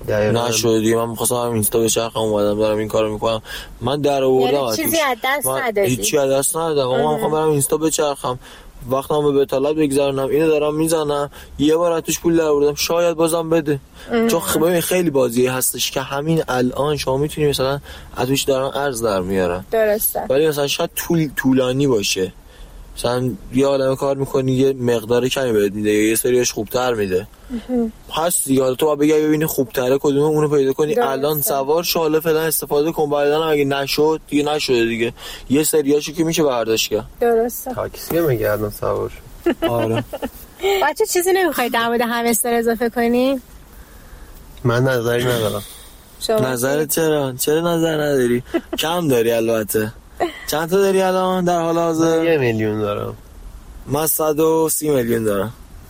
نشد دیگه. من می‌خواستم همین اینستا بچرخم اومدم دارم این کارو میکنم. من در آوردم یعنی چیزی از دست ندادی؟ هیچی از دست ندادم. من می‌خوام برم اینستا بچرخم وقتم به بتالت بگذارنم، اینو دارم میزنم یه بار اتوش پول در آوردم شاید بازم بده. چون خب خیلی بازی هستش که همین الان شما میتونی مثلا اتوش دارن ارز در میارن درسته، ولی مثلا شاید طول طولانی باشه مثلا یه عالمه کار میکنی یه مقدار کمی بهت میده، یه سریش خوبتر میده. هست دیگه، تو باید بگی ببینی خوبتره کدومه اونو پیدا کنی. دارسته. الان سوار شو، حالا فعلا استفاده کن، بعدن اگه نشد دیگه نشده دیگه. یه سریاشو که میشه برداشت کرد. درسته. تاکسی میگه الان سوار شو. آره. بچه چیزی نمیخوای در مورد همستر اضافه کنی؟ من نظری ندارم. نظرت چرا؟ چرا نظر نداری؟ کم داری البته. چند تا داری الان در حال حاضر؟ یه میلیون دارم. من صد و سی میلیون دارم.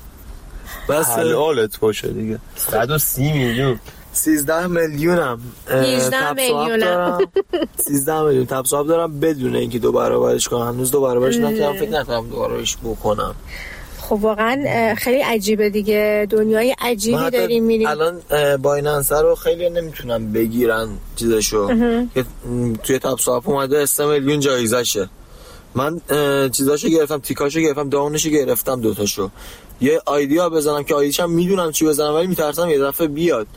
بس حالت باشه دیگه. صد و سی میلیون. سیزده میلیونم هجده میلیونم سیزده میلیون تبصاب دارم بدون اینکه دو برابرش کنم. هنوز دو برابرش نکردم، فکر نکنم دو برابرش بکنم. خب واقعا خیلی عجیبه دیگه، دنیای عجیبی داریم میریم. الان بایننس رو خیلی نمیتونم بگیرن چیزشو که توی تبصاب اومده سه میلیون جایزشه. من چیزاشو گرفتم، تیکاشو گرفتم، داونشو گرفتم، دوتاشو. یه آیدیا بزنم که آیدیشم میدونم چی بزنم ولی میترسم یه دفعه بیاد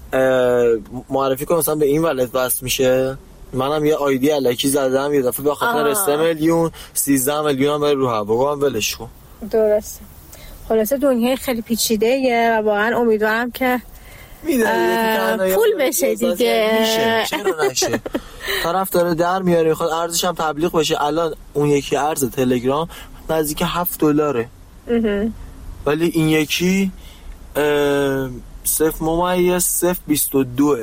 معرفی کنم مثلا به این ولت بس میشه. منم یه آیدی الکی زدم یه دفعه به خاطر سه میلیون سیزده میلیون هم بره رو هوا، هم ولش کن. درسته. خلاصه دنیای خیلی پیچیده و واقعا امیدوارم که پول بشه دیگه. میشه. چرا نشه؟ طرف داره در میاره، میخواد ارزش هم تبلیغ بشه. الان اون یکی ارز تلگرام نزدیک هفت دلاره ولی این یکی صفر ممیز صفر بیست و دو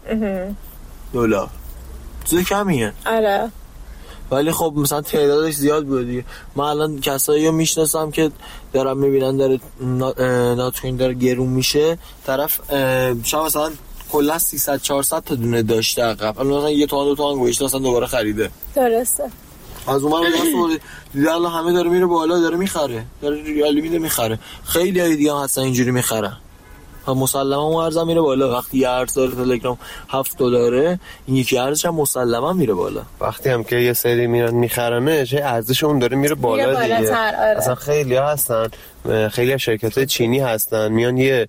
دلار، چیز کمیه. آره. ولی خب مثلا تعدادش زیاد بود دیگه. من الان کسایی رو میشناسم که دارم میبینن داره نات کوین داره گرون میشه، طرف شاید مثلا کلا سیصد چهارصد تا دونه داشته عقب، الان مثلا یه تومن دو تومن گوشته مثلا دوباره خریده. درسته. از اون من راست دیگه الان همه داره میره بالا، داره میخره، داره ریالی میده میخره. خیلی های دیگه هم هستن اینجوری میخرن و مسلما اون ارزم میره بالا. وقتی یه ارز داره تلگرام هفت دلاره، این یکی ارزش هم مسلما میره بالا. وقتی هم که یه سری میرن میخرنه، چه ارزش اون داره میره بالا میره دیگه. آره. اصلا خیلی ها هستن، خیلی از شرکت‌های چینی هستن میان یه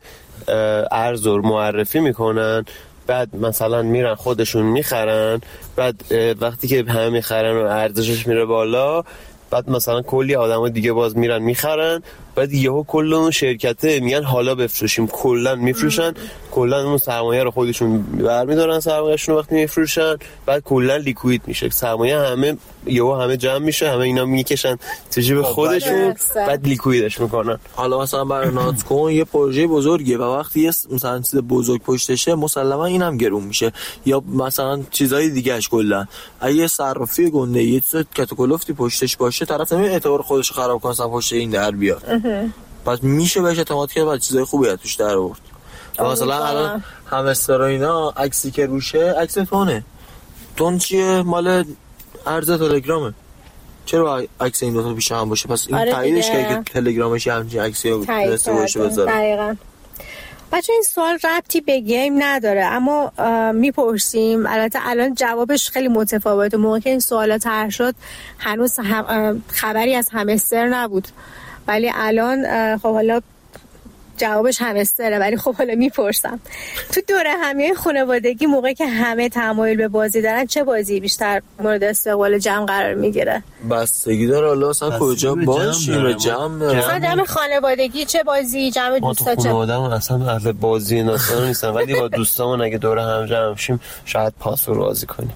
ارز رو معرفی میکنن، بعد مثلا میرن خودشون میخرن، بعد وقتی که همه میخرن و ارزشش میره بالا، بعد مثلا کلی آدم دیگه باز میرن میخرن، بعد یهو کل اون شرکته میگن حالا بفروشیم، کلا میفروشن، کلا اون سرمایه رو خودشون برمیدارن، سرمایه‌شون رو وقتی میفروشن بعد کلا لیکوید میشه، سرمایه همه یهو همه جمع میشه، همه اینا میکشن تو جیب خودشون، بعد لیکویدش میکنن. حالا مثلا برای نات کوین یه پروژه بزرگه و وقتی یه مثلا چیز بزرگ پشتشه مسلما اینم گرون میشه، یا مثلا چیزای دیگه‌اش کلا. اگه صرافی گنده یه چیز کاتاکولفتی پشتش باشه، طرف نمیاد اعتبار خودش خراب کنه مثلا پشت این در بیاد. پس میشه بهش اعتماد کرد و چیزای خوبی از توش در آورد. مثلا الان همستر اینا عکسی که روشه عکس تونه. تون چیه؟ مال ارز تلگرامه. چرا عکس این دو تا پیش هم باشه؟ پس این آره تاییدش که تلگرامش همچین عکسی رو تونسته باشه بذاره. دقیقاً. بچه این سوال ربطی به گیم نداره اما میپرسیم، البته الان جوابش خیلی متفاوته. موقع که این سوالا طرح شد هنوز هم خبری از همستر نبود، ولی الان خب حالا جوابش همستره. ولی خب حالا میپرسم، تو دوره همیه خانوادگی موقعی که همه تمایل به بازی دارن، چه بازی بیشتر مورد استقبال جمع قرار میگیره؟ بستگی داره حالا اصلا کجا باشیم. جمع داره مثلا جمع خانوادگی چه بازی؟ جمع دوستا چه؟ ما تو خانواده‌مون اصلا اهل بازی ناصر نیستن، ولی با دوستامون اگه دوره هم جمع شیم شاید پاس رو بازی کنیم.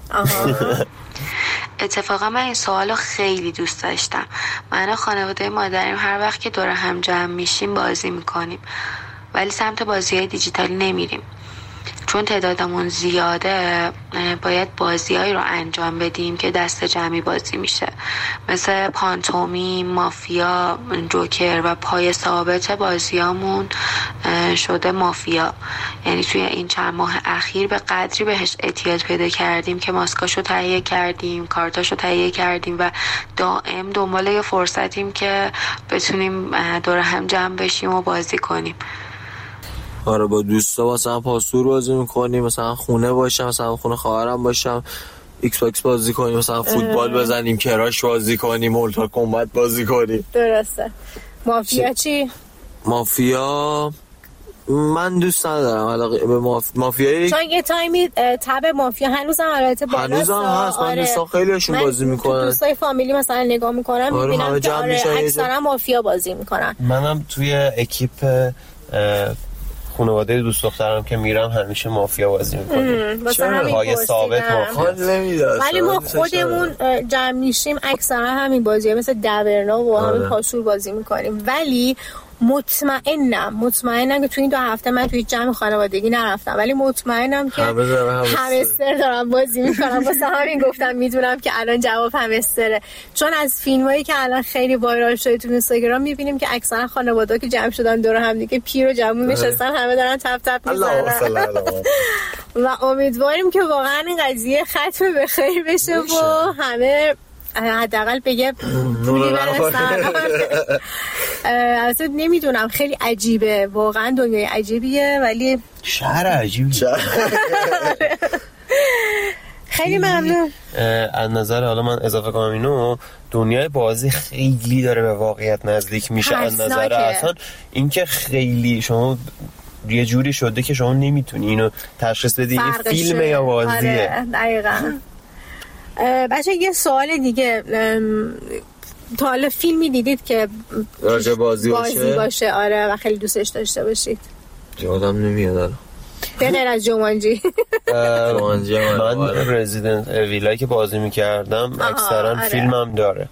اتفاقا من این سوالو خیلی دوست داشتم. من و خانواده مادریم هر وقت که دور هم جمع میشیم بازی میکنیم، ولی سمت بازی‌های دیجیتالی نمیریم. چون تعدادمون زیاده باید بازی‌هایی رو انجام بدیم که دست جمعی بازی میشه، مثل پانتومی، مافیا، جوکر و پای ثابت بازیامون شده مافیا. یعنی توی این چند ماه اخیر به قدری بهش اعتیاد پیدا کردیم که ماسکاشو تهیه کردیم، کارتاشو تهیه کردیم و دائم دنبال یه فرصتیم که بتونیم دور هم جمع بشیم و بازی کنیم. آره با دوستا مثلا پاسور بازی میکنیم، مثلا خونه باشم، مثلا خونه خواهرم باشم ایکس باکس بازی کنیم، مثلا فوتبال بزنیم، کراش بازی کنیم، مورتال کامبت بازی کنیم. درسته. مافیا چی؟ مافیا من دوست ندارم علاقه به ماف... مافیایی، چون یه تایمی تب مافیا هنوزم البته بالاست. هنوزم هست. من آره. دوستان خیلیشون بازی میکنن. دوستای فامیلی مثلا نگاه میکنم آره میبینم که آره اکثرا مافیا بازی میکنن. منم توی اکیپ خانواده دوست دخترم که میرم همیشه مافیا بازی میکنیم. چرا؟ پای ثابت مافیا. ولی ما خودمون جمع میشیم اکثرا همین بازیه، مثل دورنا و همین پاسور بازی میکنیم. ولی مطمئنم مطمئنم که تو این دو هفته من توی جمع خانوادگی نرفتم، ولی مطمئنم که همستر دارم بازی میکنم. واسه همین گفتم میدونم که الان جواب همستره، چون از فیلمایی که الان خیلی وایرال شده تو اینستاگرام میبینیم که اکثرا خانواده‌ها که جمع شدن دور هم دیگه پیر و جوون نشستن، همه دارن تپ تپ میزنن و امیدواریم که واقعا این قضیه ختم به خیر بشه و همه حداقل بگه پولی برسن. البته نمیدونم، خیلی عجیبه واقعا، دنیای عجیبیه ولی شهر عجیبیه. خیلی ممنون. از نظر حالا من اضافه کنم اینو، دنیای بازی خیلی داره به واقعیت نزدیک میشه. از نظر اصلا اینکه خیلی شما یه جوری شده که شما نمیتونی اینو تشخیص بدی این فیلمه یا بازیه. آره دقیقاً. بچه یه سوال دیگه، تا حالا فیلمی دیدید که راجع بازی, بازی باشه؟ باشه آره و خیلی دوستش داشته باشید؟ یادم نمیاد الان. به غیر از جومانجی. جومانجی من رزیدنت اویلایی که بازی میکردم اکثرا آره. فیلمم داره.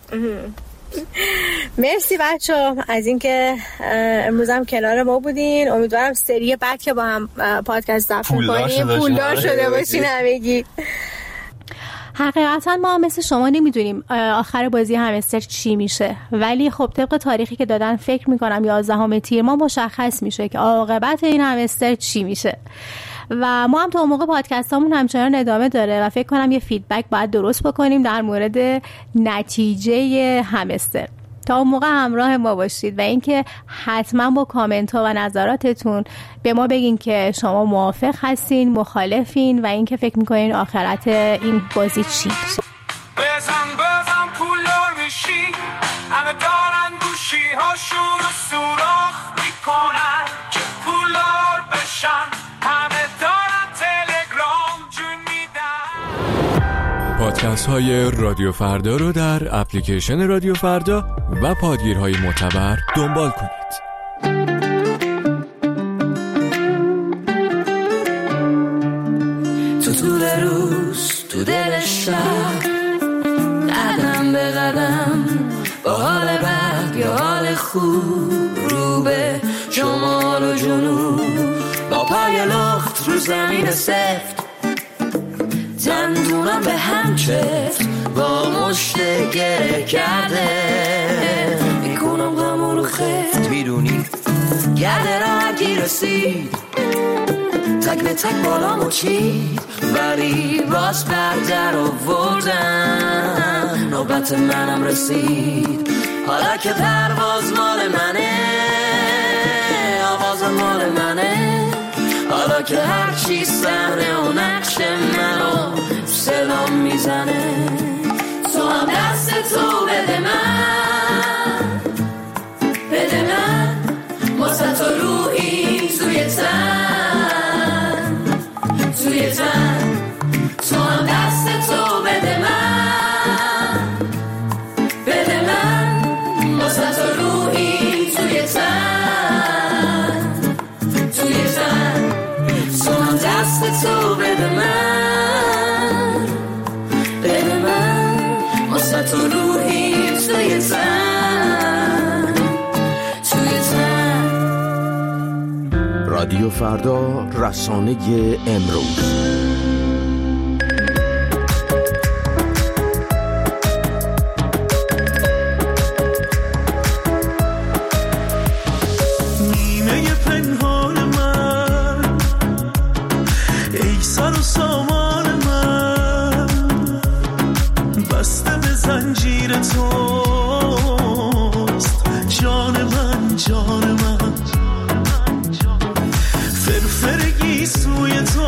مرسی بچه از اینکه امروز هم کنار ما بودین. امیدوارم سری بعد که با هم پادکست ضبط کنیم پولدار شده باشین همگی. حقیقتا ما مثل شما نمیدونیم آخر بازی همستر چی میشه، ولی خب طبق تاریخی که دادن فکر میکنم یازدهم تیر ما مشخص میشه که عاقبت این همستر چی میشه. و ما هم تا اون موقع پادکستامون همچنان ادامه داره و فکر کنم یه فیدبک باید درست بکنیم در مورد نتیجه همستر. تا اون موقع همراه ما باشید و اینکه حتما با کامنت ها و نظراتتون به ما بگین که شما موافق هستین، مخالفین و اینکه فکر میکنین آخرت این بازی چی میشه. بزن بزن پولار میشی، همه دارن گوشی هاشون رو سوراخ میکنن که پولار بشن، همه دارن تلگرام جون میدن. پادکست های رادیو فردا رو در اپلیکیشن رادیو فردا و پادگیرهای معتبر دنبال کنید. تو طول روز تو دل شب، قدم به قدم با حال بد یا حال خوب، رو به شمال و جنوب با پای لخت رو زمین سفت، دندونم به هم چفت با مشت گره کرده، میکنم غمو رو خفت، میدونی گرده را گی رسید، تک به تک بالامو چید، ولی باز بر در آوردن نوبت منم رسید. حالا که پرواز مال منه، آواز مال منه، حالا که هر چی صحنه و نقش منو سلام میزنه، تو هم دست تو بده من، بده من واسه تو روحی توی تن، توی تن، تو هم دست تو بده من، بده من واسه تو روحی توی تن، توی تن، تو هم دست تو بده من، بده من واسه تو روحی توی تن، توی تن. رادیو فردا، رسانه امروز. نیمه پنهان من، ای سر و سامان من، بسته به زنجیر توست، جان من، جان من، فرفرگی سوی تو،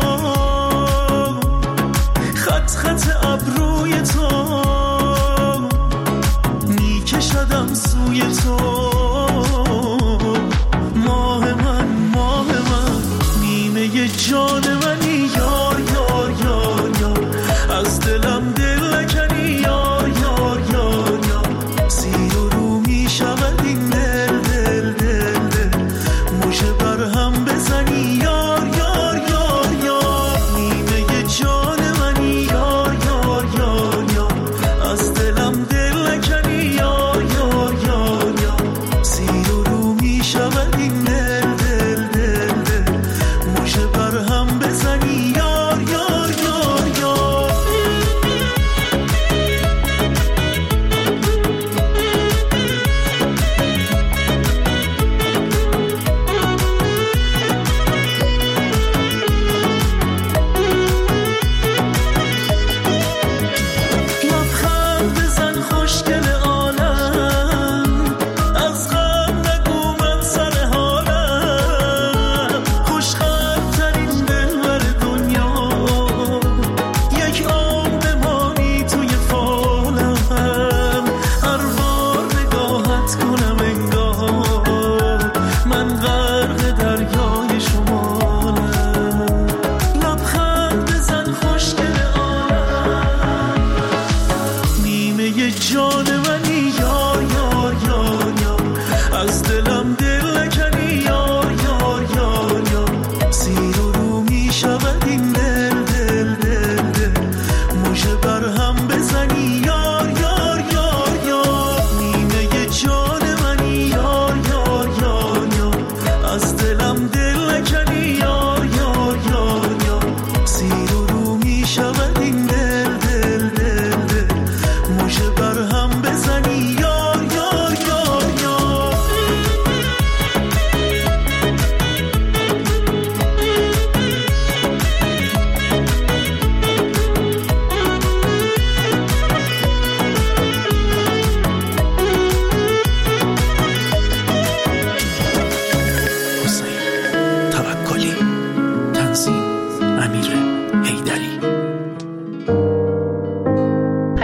خط خط ابروی تو، میکشدم سوی تو، ماه من، ماه من،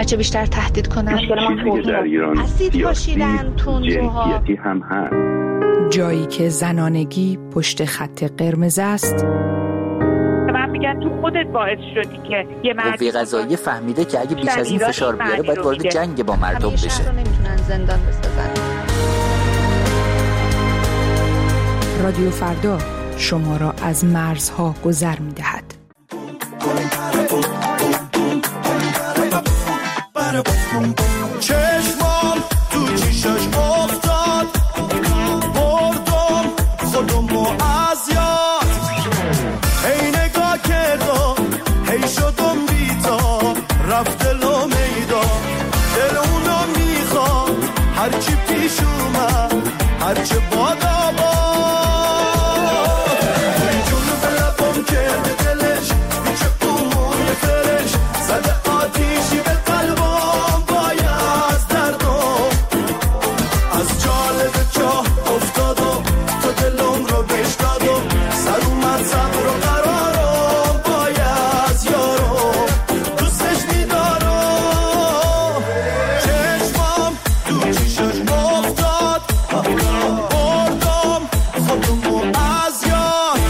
هرچه بیشتر تهدید کنن. مشکل ما توهین اسید پاشیدن، تندروها، هم هست. جایی که زنانگی پشت خط قرمز است. من میگن تو خودت باعث شدی که یه مرد قوه قضاییه فهمیده که اگه بیش از این فشار بیاره باید وارد جنگ با مردم بشه. همیشه رو نمیتونن زندان بسازن. رادیو فردا شما را از مرزها گذر می‌دهد. چشمام تو چشاش افتاد، بردم خودمو از یاد، هی نگاه کردم هی شدم بیتا، رفت دلو میدا، دل اونو میخواد هرچی پیش اومد، هرچی بادا با جونو به لبم کرده دلش، بیچه اون فرش زده آتیشی به قلبم باید دردم، از جالب چاه افتادم تو دلم رو بش دادم، سر اومد صبر و قرارم باید یارم، دوستش میدارم، چشمام تو چشش افتاد، بردم خودمو از یاد.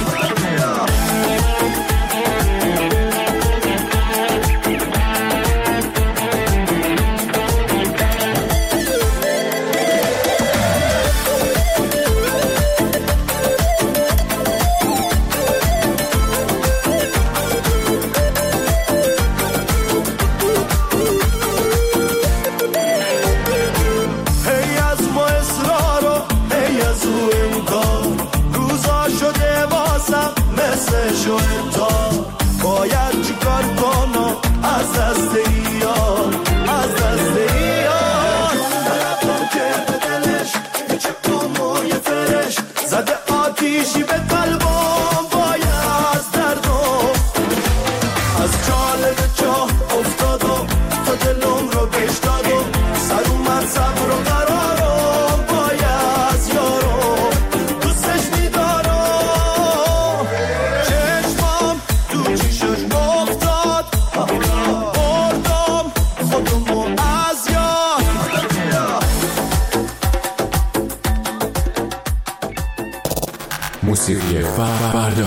هی از ما اصرارو هی از او امکان، روزا شده واسم مثل شویتا، باید چیکار کنم از دست ایار، از دست ایار، طرفم کرده دلش چه موی فرش زده آتیشی به قلبم باید دردم، از جالب چاه افتادم تا دلم رو بش دادم، سر اومد صبر و قرارم باید یارم، دوستش میدارم، چشمام تو چشش افتاد، بردم خودمو از یاد. موسیقی فردا.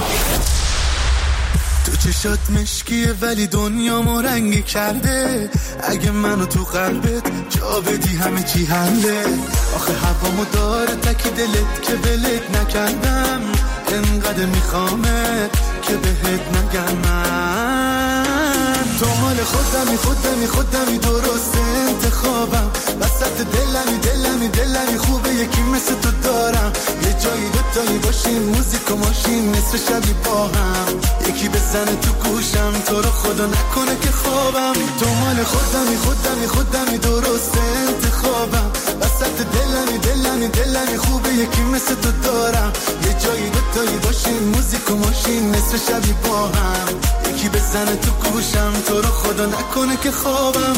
تو چشات مشکیه ولی دنیامو رنگی کرده، اگه منو تو قلبت جا بدی همه چی حله، آخه هوامو داره تکی دلت که ولت نکردم، انقدر میخوامت که بهت نگم من، تو مال خودمی خودمی خودمی درست انتخابم، وسط دلمی دلمی دلمی خوبه یکی مثل تو دارم، یه جایی دوتایی باشیم موزیک و ماشین نصف شبی با هم، یکی بزنه تو گوشم تو رو خدا نکنه که خوابم، تو مال خودمی خودمی خودمی درست انتخابم، وسط دلمی دلمی دلمی خوبه یکی مثل تو دارم، یه جایی دوتایی باشیم موزیک و ماشین نصف شبی با هم، یکی بزنه تو گوشم تو رو خدا نکنه که خوابم.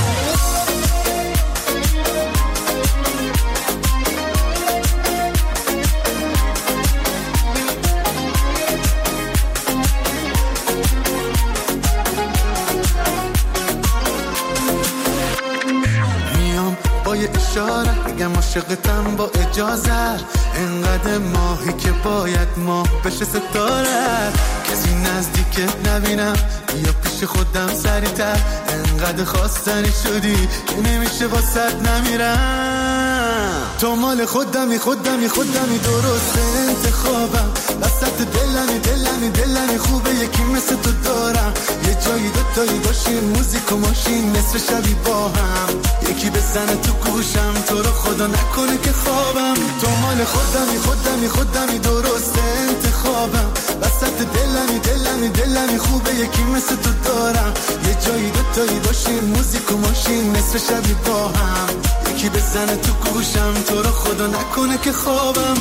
یه اشاره اگم عاشقتم با اجازه، انقدر ماهی که باید ماه بشه ستاره، کسی نزدیکت نبینم بیا پیش خودم سریعتر، انقدر خواستنی شدی که نمیشه واسط نمیرم، تو مال خودمی خودمی خودمی درست انتخابم، وسط دلمی دلمی دلمی خوبه یکی مثل تو دارم، یه جایی دوتایی باشیم موزیک و ماشین نصف شبی با هم، یکی بزنه تو گوشم تو رو خدا نکنه که خوابم، تو مال خودمی خودمی خودمی درست انتخابم، وسط دلمی دلمی دلمی خوبه یکی مثل تو دارم، یه جایی دوتایی باشیم موزیک و ماشین نصف شبی با هم، یکی بزنه تو گوشم تو رو خدا نکنه که خوابم.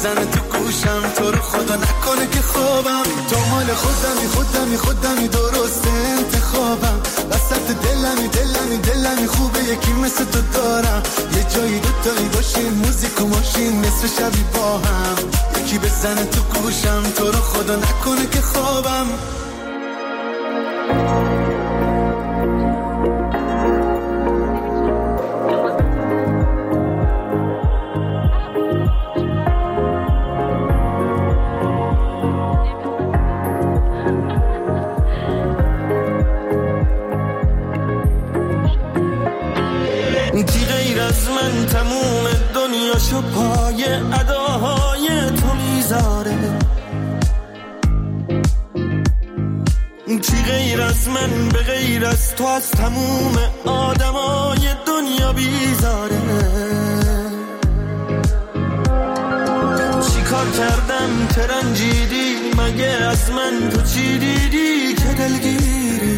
بزنه تو گوشم، تو رو خدا نکنه که خوابم. تو مال خودمی خودمی خودمی درست انتخابم. وسط دلمی دلمی دلمی خوبه یکی مثل تو دارم. یه جایی دوتایی باشیم موزیک و ماشین نصف شبی با هم. یکی بزنه تو گوشم، تو رو خدا نکنه که خوابم. کی غیر از من تموم دنیاشو پای اداهای تو میذاره؟ کی غیر از من به غیر از تو از تموم آدمای دنیا بیزاره؟ چی کار کردم که رنجیدی؟ مگه از من تو چی دیدی که دلگیری؟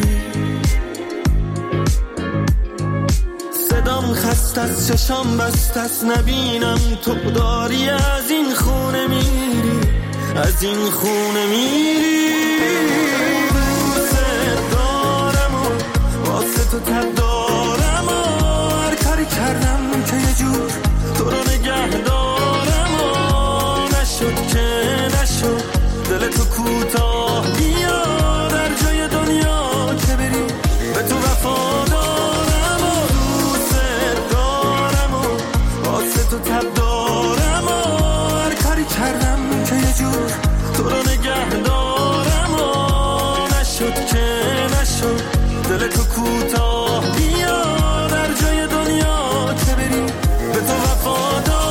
صدام خست از چشام بست از نبینم تو داری از این خونه میری، از این خونه میری. دوست دارم و واسه تو تب دارم و هر کاری کردم که یه جور تو رو نگه دارم و نشد که نشد دل تو کوتاه بیا در جای دنیا که بری به تو وفادار. تو تب دارم و هر کاری کردم که یه جور تو رو نگه دارم و نشد که نشد دل تو کوتاه بیا در جای دنیا که بری به تو وفادارم.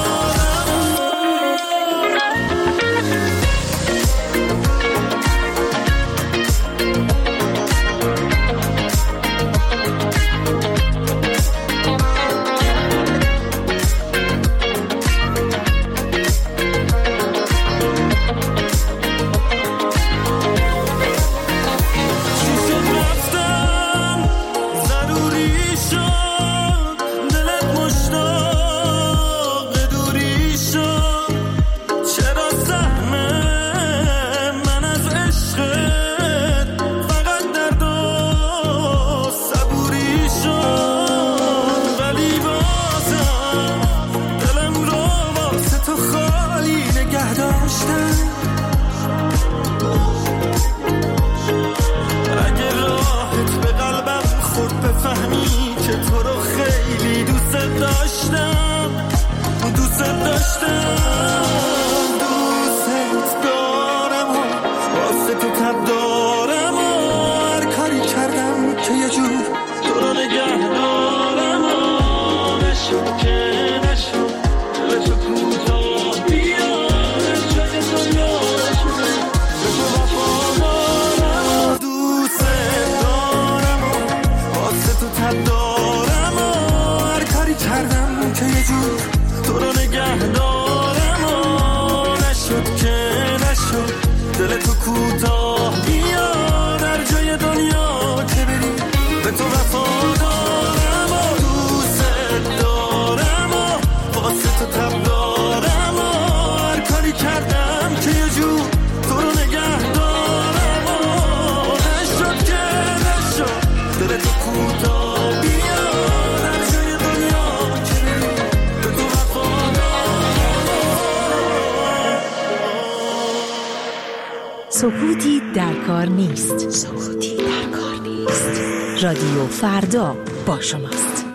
سکوتی در کار نیست. سکوتی در کار نیست. رادیو فردا با شماست.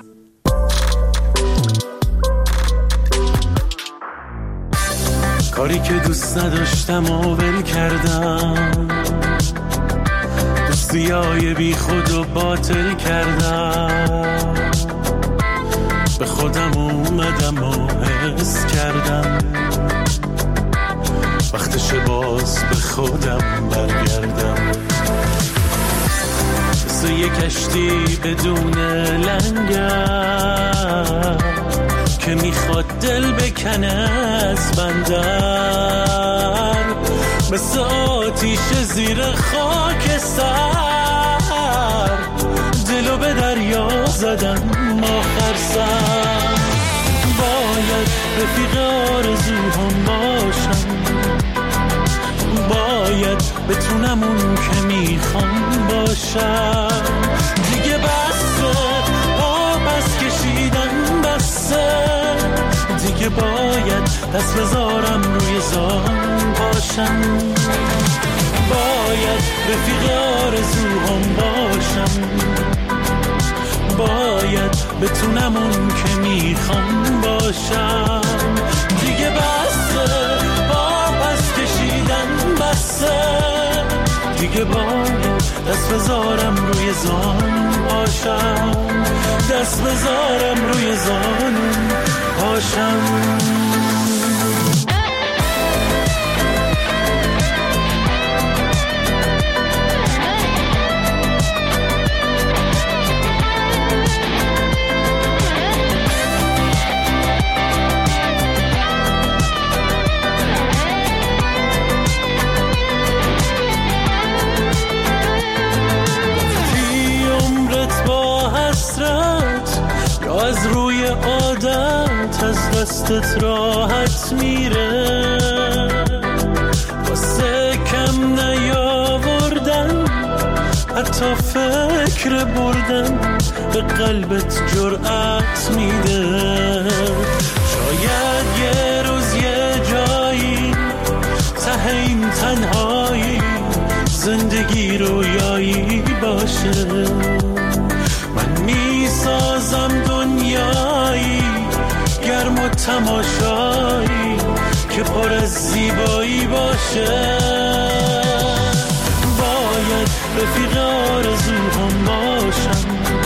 کاری که دوست نداشتم و ول کردم، دوستیای بی خود و باطل کردم، به خودم اومدم و حس کردم وقتش باز به خودم برگردم. مثل یه کشتی بدون لنگر که میخواد دل بکنه از بندر، مثل آتیش زیر خاک سر دلو به دریا زدم آخر سر. با باید رفیق آرزوهام باشم، باید بتونم اون که میخوام باشم. دیگه بسه آبس کشیدن بسه، دیگه باید دست بذارم روی زان باشم، باید رفیق آرزوهام باشم، باید بتونم اون که میخوام باشم. دیگه بسه آبس کشیدن بسه، دیگه باید دست بذارم روی زان باشم، دست بذارم روی زان باشم. از روی عادت از دستت راحت میره، واسه کم نیاوردن حتی فکر بردن به قلبت جرأت میده. شاید یه روز یه جایی ته این تنهایی زندگی رویایی باشه، من میسازم دنیایی گرم و تماشایی که پر از زیبایی باشه. باید رفیق آرزوهام باشم،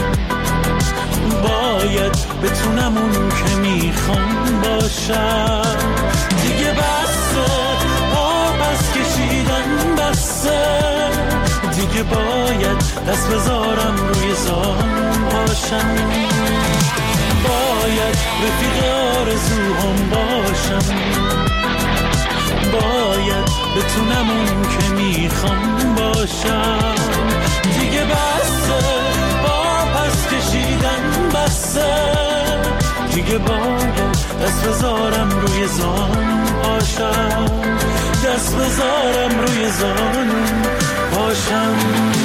باید بتونم اون که میخوام باشم. دیگه بسه آبس کشیدن بسه، دیگه باید دست بذارم روی زان باشم، باید رفیق آرزوهام باشم، باید بتونم اون که میخوام باشم. دیگه بسه آبس کشیدن بسه، دیگه باید دست بذارم روی زان باشم، دست بذارم روی زان باشم.